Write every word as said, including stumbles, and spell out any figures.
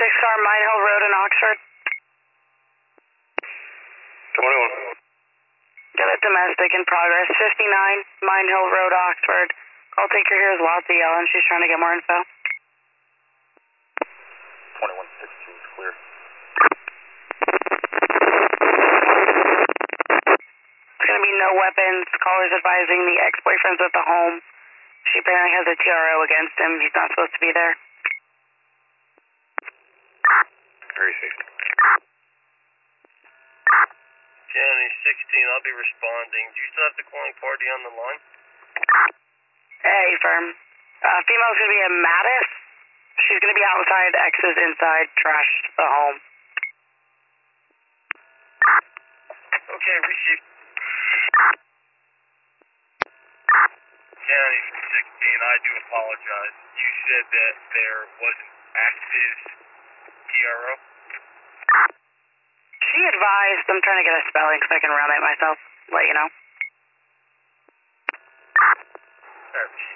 six car, Mine Hill Road in Oxford. twenty-one. Got a domestic in progress, fifty-nine, Mine Hill Road, Oxford. Call taker here is Lotsy yelling. She's trying to get more info. twenty-one sixteen is clear. There's going to be no weapons. Caller's advising the ex-boyfriend's at the home. She apparently has a T R O against him. He's not supposed to be there. Very safe. County sixteen, I'll be responding. Do you still have the calling party on the line? Hey, firm. Uh, female's going to be at Mattis. She's going to be outside, X's inside, trashed the home. Okay, receive. County sixteen, I do apologize. You said that there wasn't active T R O? She advised, I'm trying to get a spelling so I can round it myself, let you know. Alright,